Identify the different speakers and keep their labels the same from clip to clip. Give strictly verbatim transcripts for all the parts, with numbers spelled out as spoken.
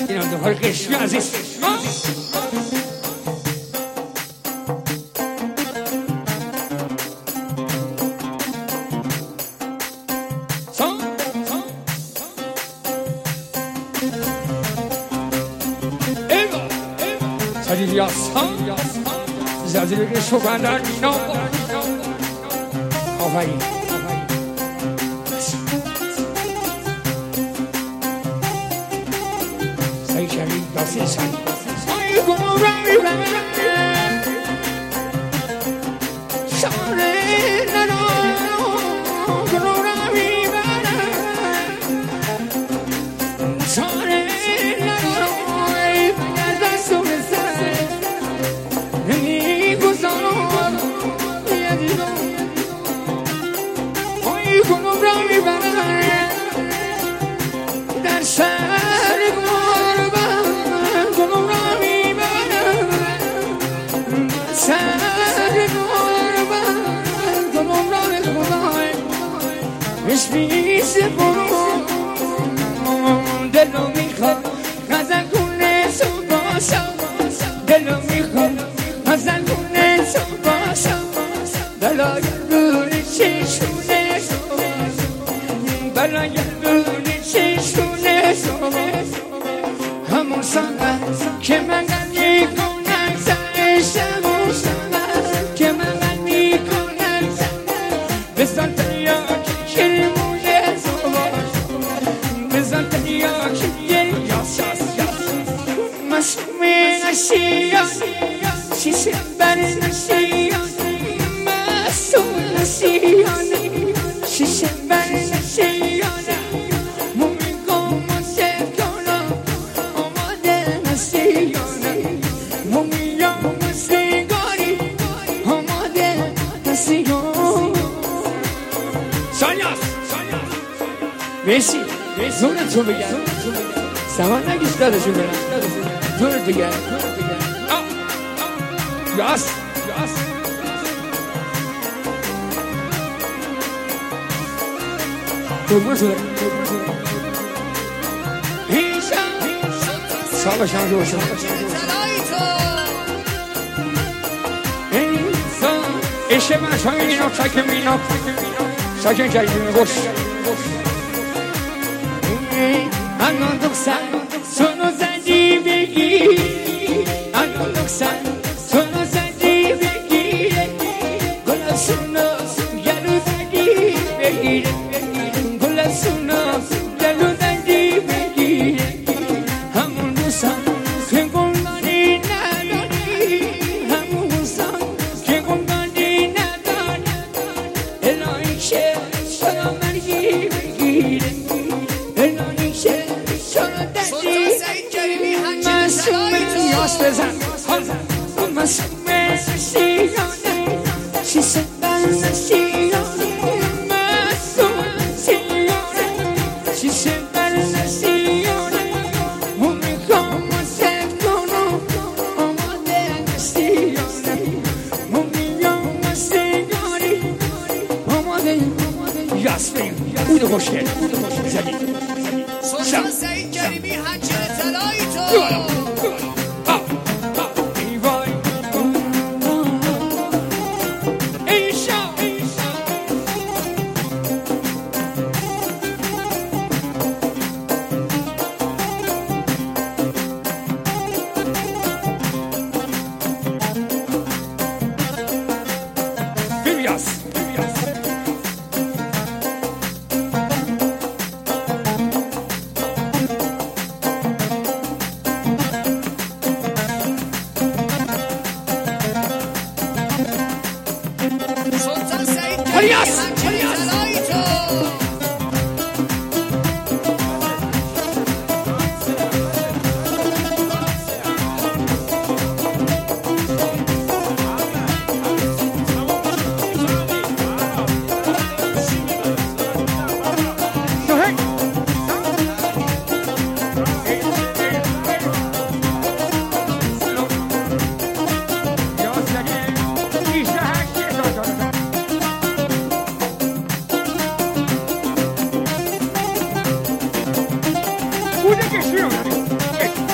Speaker 1: اینا دو قشمی عزیز زدی که شو در اینا آفرین سعی کردی داستی سن آی گم رمی رمی شاره نرو گم رمی برم شاره نرو ای از دستو بسر نمی گذارم یادیدم آی گم رمی برم در سر گربم گم رمی برم سر گربم گم رمی برم اسمیس برم دلو میخواد غزل کنه سو باشم دلو میخواد غزل کنه سو باشم بلای روی چشونه سو بلای روی چشونه سو همون ساعت که من غمی کنم سرشم همون ساعت که من غمی کنم بزن تریاکی کلمونه سو بزن تریاکی یاس یاس مسئومه نشیانی شیشه بر نشیانی مسئوم نشیانی شیشه بر نشیانی مومی گم سکانا آماده نشیانی مومی یام سیگاری آماده نشیانی سانیاس مرسی زورتو بگم سوال نگیش دادشون برم زورت بگم یاس یاس قربون شده سال شما جو شما ایشه من شما مینا ساکن مینا ساکن کردیم گوش الان دکسن سونو زدی بگی الان دکسن سونو زدی بگی گل سونو گلو زدی بگی گل سونو گلو زدی بگی همون دوستان که گلدانی نداری همون دوستان که گلدانی نداری الهی که شما مرگی بگیره الهی که شما دردی مسئومه یاس بزن مسئومه نشیانه شیشه بر نشیانه مسئومه نشیانه شیشه بر نشیانه مومی کام سفت کنم آماده نشیانه مومی یام سیگاری آماده یاس بریم بودو خوشگل زدید
Speaker 2: سلطان سعید کریمی حنجر طلایی تو
Speaker 1: بوده که شیرون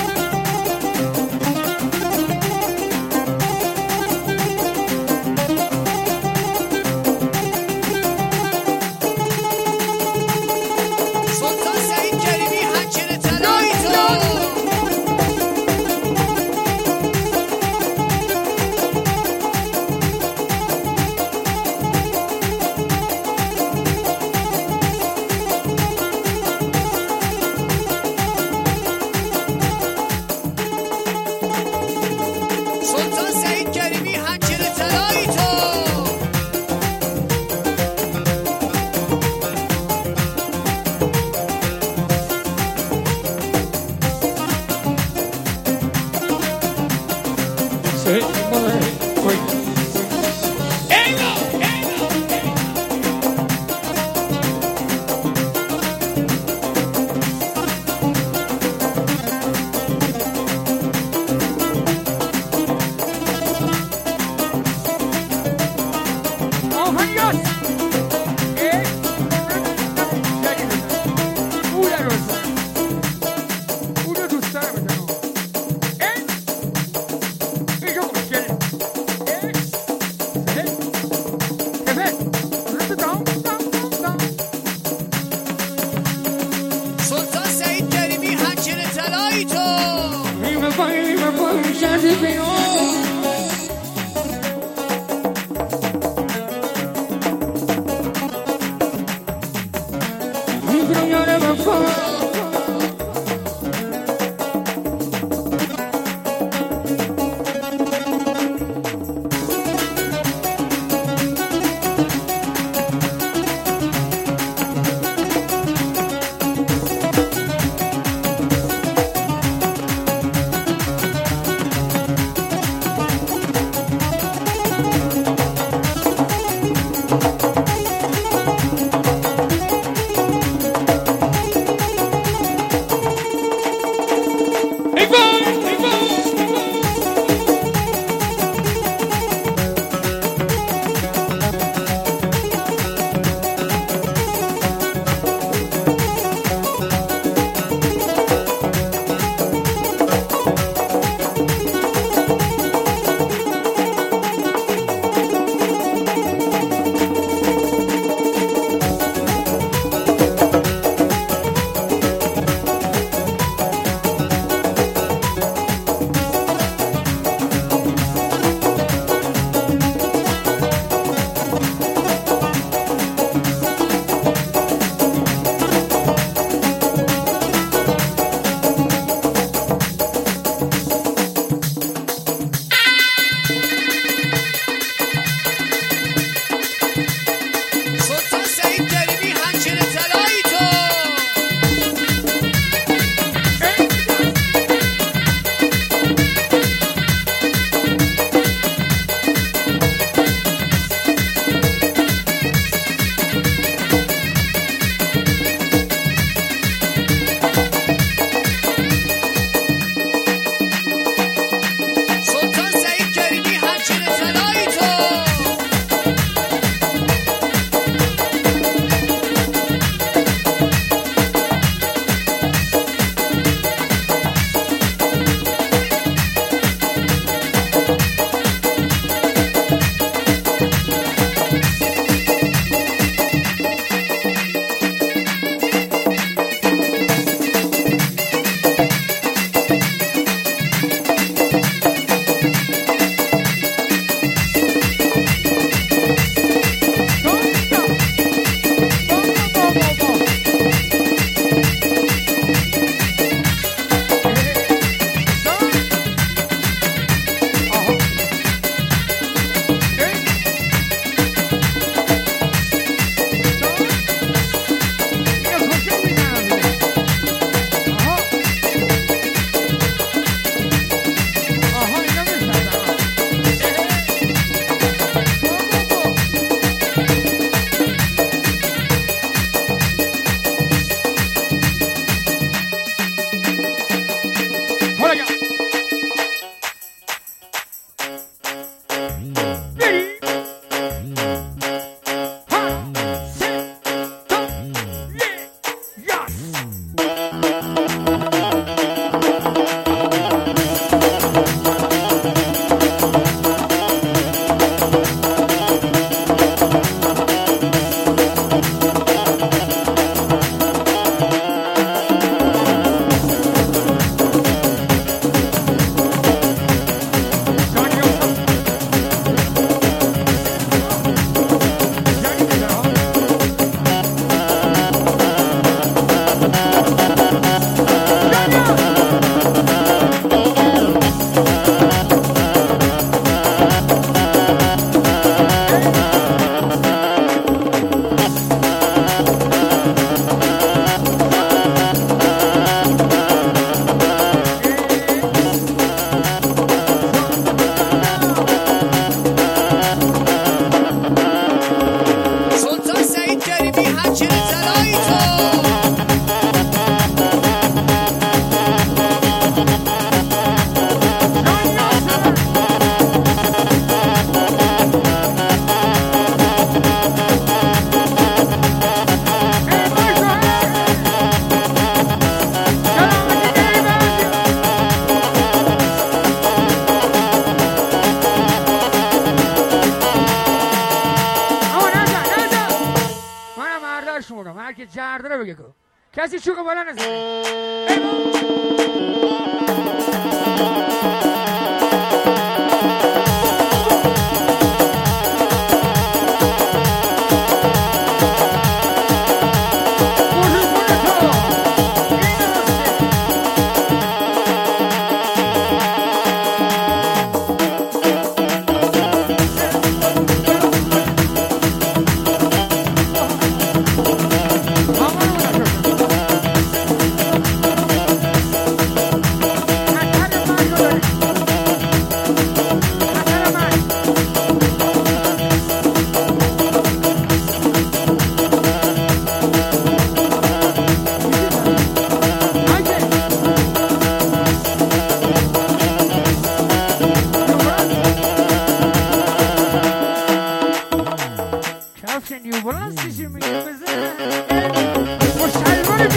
Speaker 1: جرده رو بگه کن کسی چوکو بالا نزنه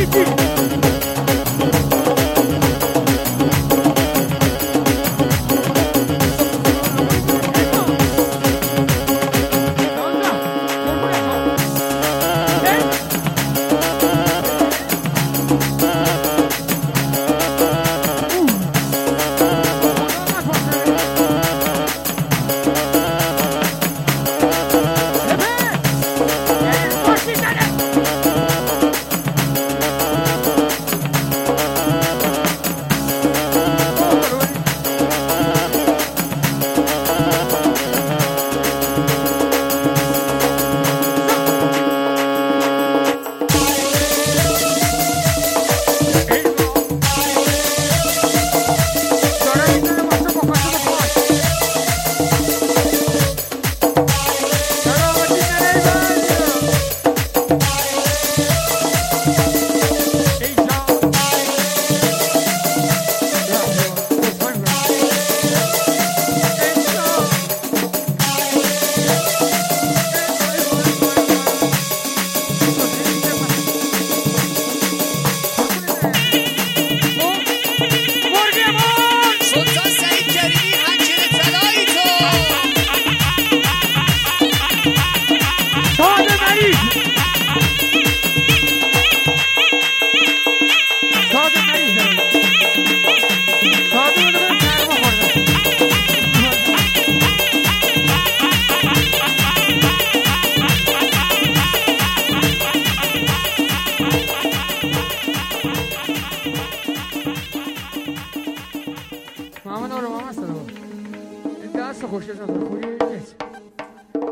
Speaker 1: محمد آره محمد سلام این دست خوشگل خوری نیست